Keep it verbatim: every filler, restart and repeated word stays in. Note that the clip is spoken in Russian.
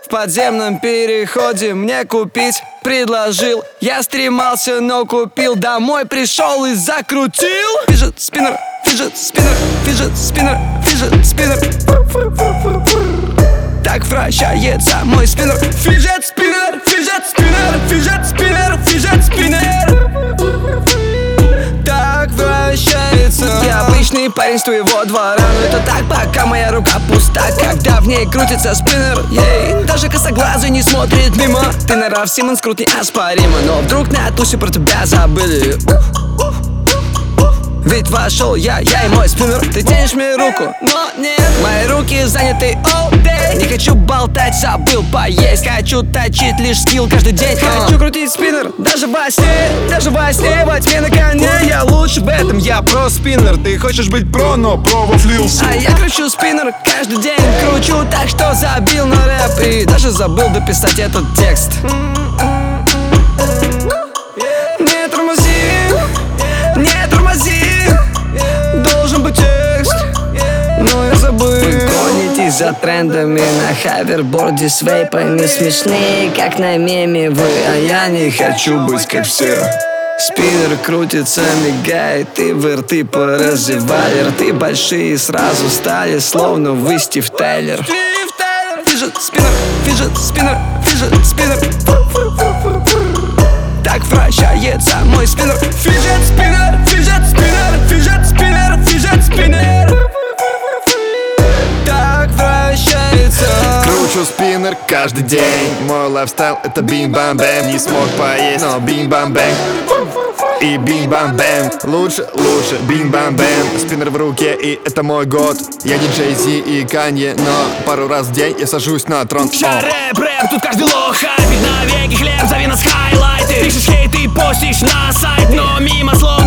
В подземном переходе мне купить предложил. Я стремался, но купил. Домой пришел и закрутил. Фиджет спиннер, фиджет спиннер, фиджет спиннер, фиджет спиннер. Так вращается мой спиннер. Фиджет спиннер, фиджет спиннер, фиджет спиннер, фиджет спиннер. Так вращается. Я обычный парень с твоего двора, но это так, пока моя рука пуста. Когда в ней крутится спиннер, ей, даже косоглазый не смотрит мимо. Ты на Раф Симмонс крут неоспоримо, но вдруг на тусе про тебя забыли. Ведь вошел я, я и мой спиннер. Ты тянешь мне руку, но нет, мои руки заняты all day. Не хочу болтать, забыл поесть. Хочу точить лишь скилл каждый день. Хочу крутить спиннер, даже во сне. Даже во сне, во тьме на коне. Я лучше в этом, я про спиннер. Ты хочешь быть про, но про во флился. А я кручу спиннер каждый день. Кручу так, что забил на рэп. И даже забыл дописать этот текст. Не тормози, не тормози. Должен быть текст, но я забыл. Вы гонитесь за трендами на хаверборде с вейпами. Смешные, как на меме вы, а я не хочу быть как все. Спиннер крутится, мигает, и вы рты поразевали. Рты большие сразу стали, словно вы Стив Тейлор. Фиджет спиннер, фиджет спиннер, фиджет спиннер. Так вращается мой спиннер. Фиджет спиннер, фиджет спиннер, фиджет спиннер, фиджет спиннер. Так вращается. Кручу спиннер каждый день. Мой лайфстайл это бим-бам-бэм. Не смог поесть, но бим-бам-бэм. И бим-бам-бэм. Лучше, лучше, бим-бам-бэм. Спиннер в руке, и это мой год. Я не Джей Зи и Канье, но пару раз в день я сажусь на трон. Ща рэп, рэп, тут каждый лох хайпит. Навеки хлеб, зови нас хайлайты. Пишешь хейт и постишь на сайт, но мимо слов